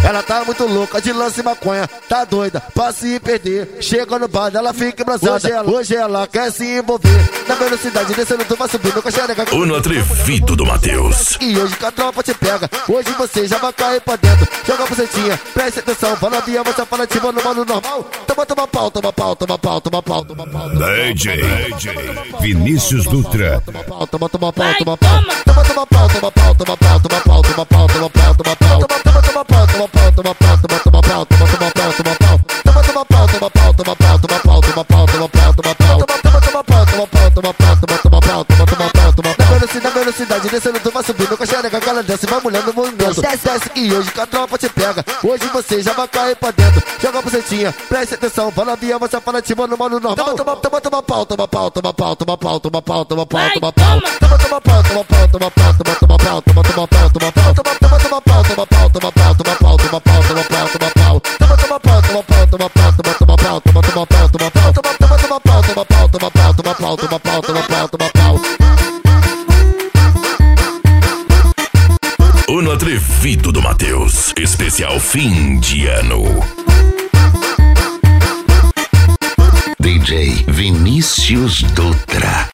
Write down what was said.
Ela tá muito louca de lance e maconha, tá doida pra se perder. Chega no bar, ela fica embrasada. Hoje ela quer se envolver. Na velocidade, descendo, tu vai subindo com a xereca. O no atrevido do Matheus. E hoje que a tropa te pega, hoje você já vai cair pra dentro. Joga a bucetinha, preste atenção. Fala via, você fala tipo no mano normal. Toma pau, toma pau, toma pau, toma pau, toma pau. DJ Vinícius Dutra. Toma pau, toma pau, toma pau. Toma pau, toma pau, toma pau, toma pau, toma pau, toma pau, toma pau. Toma pau, toma pau, toma pau, toma pau, toma pau, toma pau. Toma pau, toma pau, toma pau, toma pau, toma pau, toma pau, toma pau. Toma pau, toma pau, toma pau, toma pau, toma pau, toma pau. Na velocidade, descendo, tu vai subindo com a xereca, que ela desce, vai mulher no movimento. Desce que hoje que a tropa te pega, hoje você já vai cair pra dentro. Joga a bucetinha, preste atenção, fala via, você fala tipo no mano normal. Toma pau, toma pau, toma pau, toma pau, toma pau, toma pau, toma pau. Toma pau, toma pau, toma pau, toma pau, toma pau, toma pau. Toma pau, toma pau, toma pau, toma pau, toma pau, toma pau, toma pau. Toma pau, toma pau, toma pau, toma pau, toma pau, toma pau. Toma pau, toma pau, toma pau, toma pau, toma pau, toma pau, toma pau. O no atrevido do Matheus. Especial fim de ano. DJ Vinícius Dutra.